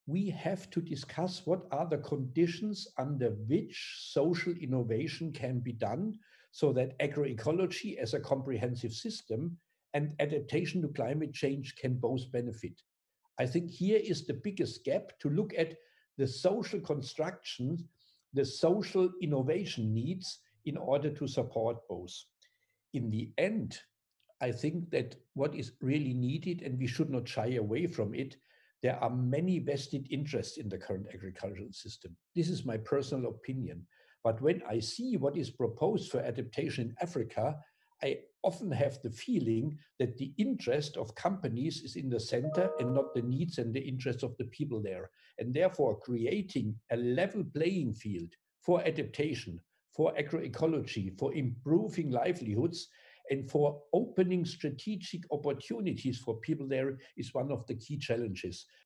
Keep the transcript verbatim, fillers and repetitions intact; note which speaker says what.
Speaker 1: we have to discuss what are the conditions under which social innovation can be done so that agroecology as a comprehensive system and adaptation to climate change can both benefit. I think here is the biggest gap to look at the social constructions, the social innovation needs in order to support both. In the end, I think that what is really needed, and we should not shy away from it, there are many vested interests in the current agricultural system. This is my personal opinion. But when I see what is proposed for adaptation in Africa, I often have the feeling that the interest of companies is in the center and not the needs and the interests of the people there. And therefore, creating a level playing field for adaptation, for agroecology, for improving livelihoods, and for opening strategic opportunities for people there is one of the key challenges.